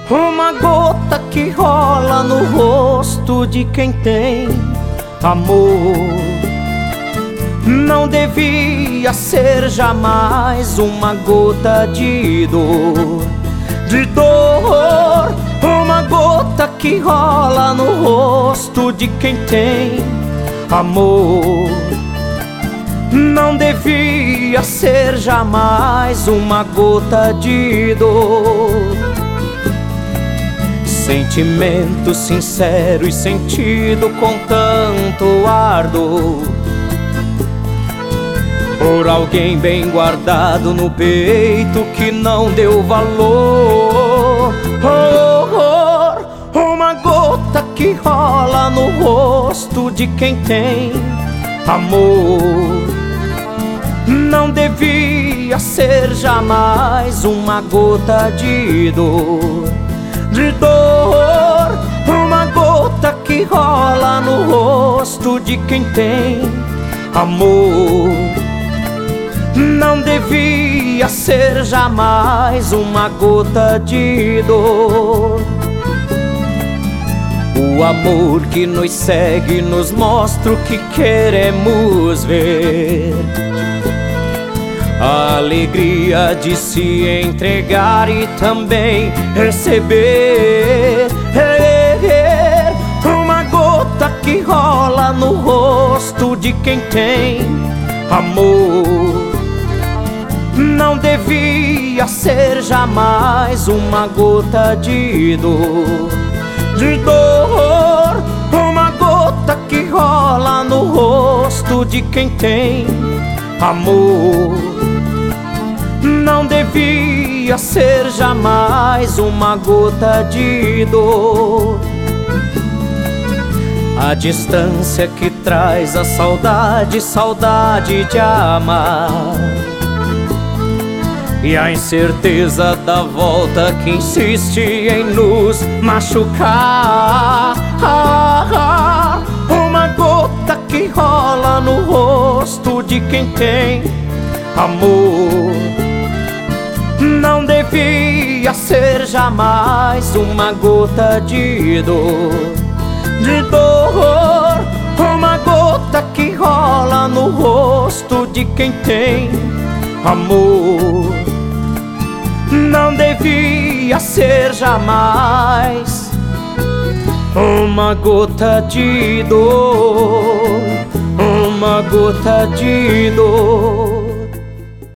uma gota que rola no rosto de quem tem amor. Não devia ser jamais uma gota de dor, uma gota que rola no rosto de quem tem amor. Não devia ser jamais uma gota de dor. Sentimento sincero e sentido com tanto ardor, por alguém bem guardado no peito que não deu valor. Uma gota que rola no rosto de quem tem amor. Não devia ser jamais uma gota de dor, uma gota que rola no rosto de quem tem amor. Não devia ser jamais uma gota de dor. O amor que nos segue nos mostra o que queremos ver, a alegria de se entregar e também receber. Uma gota que rola no rosto de quem tem amor. Não devia ser jamais uma gota de dor, uma gota que rola no rosto de quem tem amor. Não devia ser jamais uma gota de dor. A distância que traz a saudade, saudade de amar, e a incerteza da volta que insiste em nos machucar. Uma gota que rola no rosto de quem tem amor. Não devia ser jamais uma gota de dor, uma gota que rola no rosto de quem tem amor. Não devia ser jamais uma gota de dor, uma gota de dor.